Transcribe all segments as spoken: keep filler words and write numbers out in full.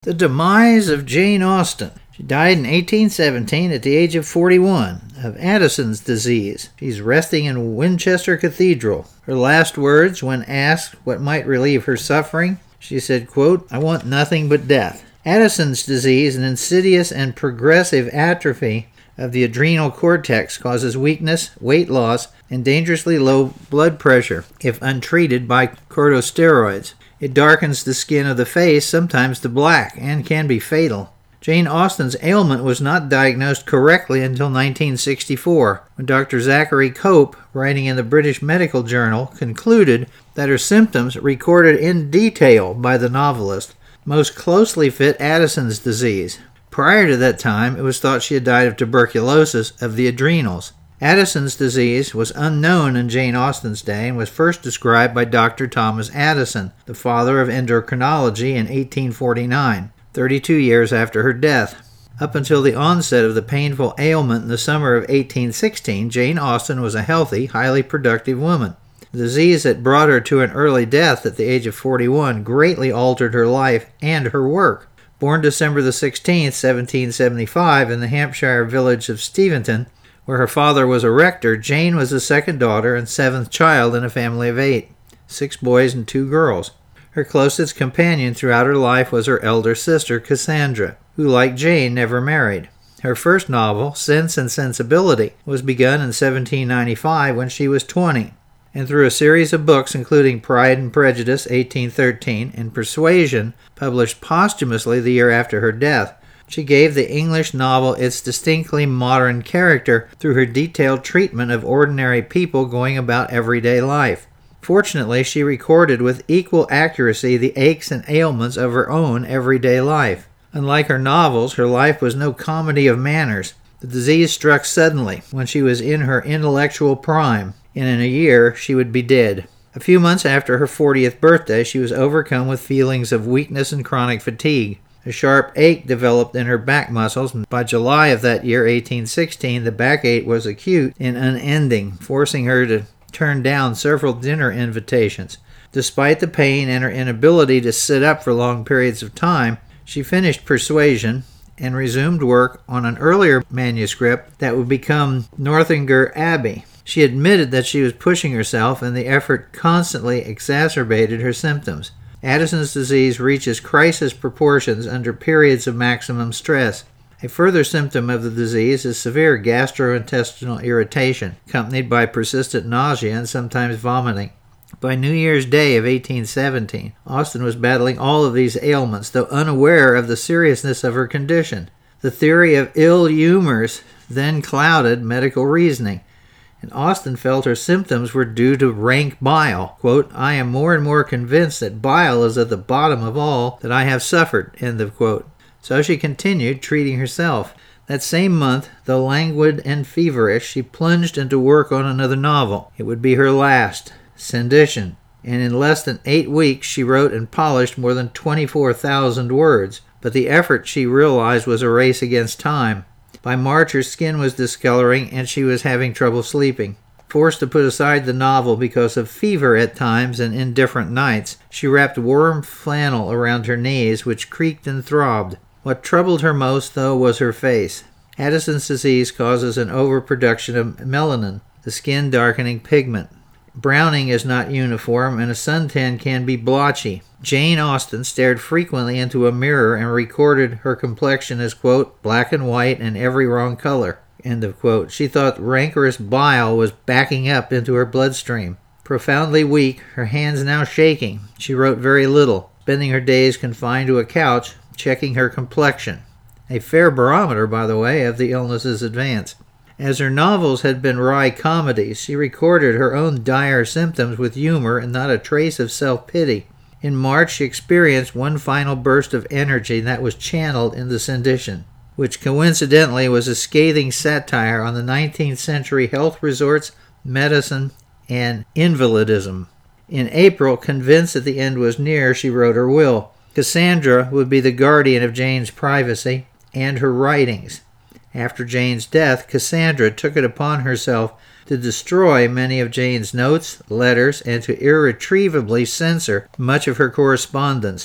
The demise of Jane Austen. She died in eighteen seventeen at the age of forty-one of Addison's disease. She's resting in Winchester Cathedral. Her last words, when asked what might relieve her suffering, she said, quote, "I want nothing but death." Addison's disease, an insidious and progressive atrophy of the adrenal cortex, causes weakness, weight loss, and dangerously low blood pressure if untreated by corticosteroids. It darkens the skin of the face, sometimes to black, and can be fatal. Jane Austen's ailment was not diagnosed correctly until nineteen sixty-four, when Doctor Zachary Cope, writing in the British Medical Journal, concluded that her symptoms, recorded in detail by the novelist, most closely fit Addison's disease. Prior to that time, it was thought she had died of tuberculosis of the adrenals. Addison's disease was unknown in Jane Austen's day and was first described by Doctor Thomas Addison, the father of endocrinology, in eighteen forty-nine, thirty-two years after her death. Up until the onset of the painful ailment in the summer of eighteen sixteen, Jane Austen was a healthy, highly productive woman. The disease that brought her to an early death at the age of forty-one greatly altered her life and her work. Born December the sixteenth, seventeen seventy-five, in the Hampshire village of Steventon, where her father was a rector, Jane was the second daughter and seventh child in a family of eight, six boys and two girls. Her closest companion throughout her life was her elder sister, Cassandra, who, like Jane, never married. Her first novel, Sense and Sensibility, was begun in seventeen ninety-five when she was twenty, and through a series of books including Pride and Prejudice, eighteen thirteen, and Persuasion, published posthumously the year after her death, she gave the English novel its distinctly modern character through her detailed treatment of ordinary people going about everyday life. Fortunately, she recorded with equal accuracy the aches and ailments of her own everyday life. Unlike her novels, her life was no comedy of manners. The disease struck suddenly when she was in her intellectual prime, and in a year she would be dead. A few months after her fortieth birthday, she was overcome with feelings of weakness and chronic fatigue. A sharp ache developed in her back muscles, and by July of that year, eighteen sixteen, the backache was acute and unending, forcing her to turn down several dinner invitations. Despite the pain and her inability to sit up for long periods of time, she finished Persuasion and resumed work on an earlier manuscript that would become Northanger Abbey. She admitted that she was pushing herself, and the effort constantly exacerbated her symptoms. Addison's disease reaches crisis proportions under periods of maximum stress. A further symptom of the disease is severe gastrointestinal irritation, accompanied by persistent nausea and sometimes vomiting. By New Year's Day of eighteen seventeen, Austen was battling all of these ailments, though unaware of the seriousness of her condition. The theory of ill humors then clouded medical reasoning, and Austen felt her symptoms were due to rank bile. Quote, "I am more and more convinced that bile is at the bottom of all that I have suffered," end of quote. So she continued treating herself. That same month, though languid and feverish, she plunged into work on another novel. It would be her last, Sedition, and in less than eight weeks she wrote and polished more than twenty-four thousand words, but the effort, she realized, was a race against time. By March, her skin was discoloring and she was having trouble sleeping. Forced to put aside the novel because of fever at times and indifferent nights, she wrapped warm flannel around her knees, which creaked and throbbed. What troubled her most, though, was her face. Addison's disease causes an overproduction of melanin, the skin-darkening pigment. Browning is not uniform, and a suntan can be blotchy. Jane Austen stared frequently into a mirror and recorded her complexion as, quote, "black and white and every wrong color," end of quote. She thought rancorous bile was backing up into her bloodstream. Profoundly weak, her hands now shaking, she wrote very little, spending her days confined to a couch, checking her complexion. A fair barometer, by the way, of the illness's advance. As her novels had been wry comedies, she recorded her own dire symptoms with humor and not a trace of self-pity. In March, she experienced one final burst of energy that was channeled into Sedition, which coincidentally was a scathing satire on the nineteenth century health resorts, medicine, and invalidism. In April, convinced that the end was near, she wrote her will. Cassandra would be the guardian of Jane's privacy and her writings. After Jane's death, Cassandra took it upon herself to destroy many of Jane's notes, letters, and to irretrievably censor much of her correspondence.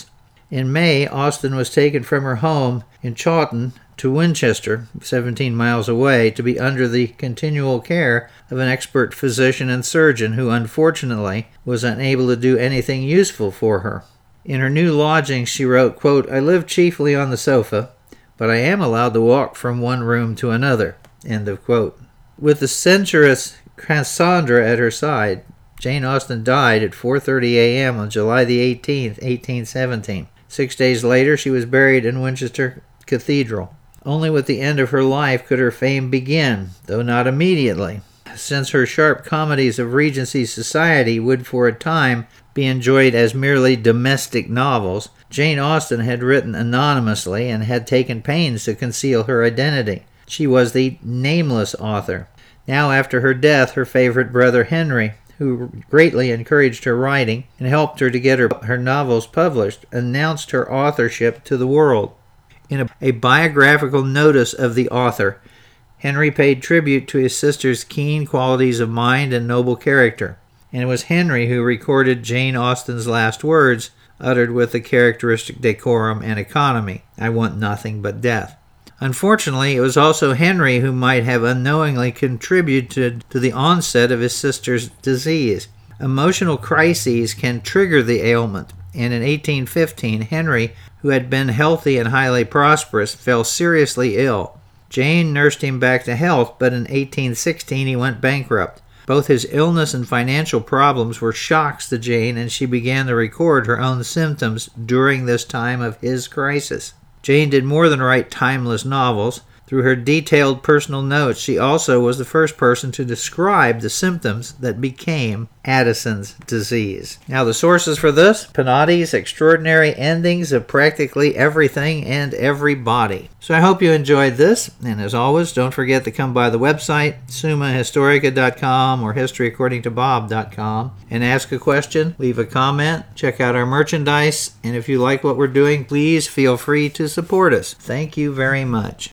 In May, Austen was taken from her home in Chawton to Winchester, seventeen miles away, to be under the continual care of an expert physician and surgeon who unfortunately was unable to do anything useful for her. In her new lodgings she wrote, quote, "I live chiefly on the sofa, but I am allowed to walk from one room to another." End of quote. With the censorious Cassandra at her side, Jane Austen died at four thirty a.m. on July the eighteenth, eighteen seventeen. Six days later, she was buried in Winchester Cathedral. Only with the end of her life could her fame begin, though not immediately. Since her sharp comedies of Regency society would for a time be enjoyed as merely domestic novels, Jane Austen had written anonymously and had taken pains to conceal her identity. She was the nameless author. Now, after her death, her favorite brother Henry, who greatly encouraged her writing and helped her to get her, her novels published, announced her authorship to the world. In a, a biographical notice of the author, Henry paid tribute to his sister's keen qualities of mind and noble character, and it was Henry who recorded Jane Austen's last words, uttered with the characteristic decorum and economy, "I want nothing but death." Unfortunately, it was also Henry who might have unknowingly contributed to the onset of his sister's disease. Emotional crises can trigger the ailment, and in eighteen fifteen, Henry, who had been healthy and highly prosperous, fell seriously ill. Jane nursed him back to health, but in eighteen sixteen he went bankrupt. Both his illness and financial problems were shocks to Jane, and she began to record her own symptoms during this time of his crisis. Jane did more than write timeless novels. Through her detailed personal notes, she also was the first person to describe the symptoms that became Addison's disease. Now, the sources for this: Penotti's Extraordinary Endings of Practically Everything and Everybody. So I hope you enjoyed this, and as always, don't forget to come by the website, summa historica dot com or history according to bob dot com, and ask a question, leave a comment, check out our merchandise, and if you like what we're doing, please feel free to support us. Thank you very much.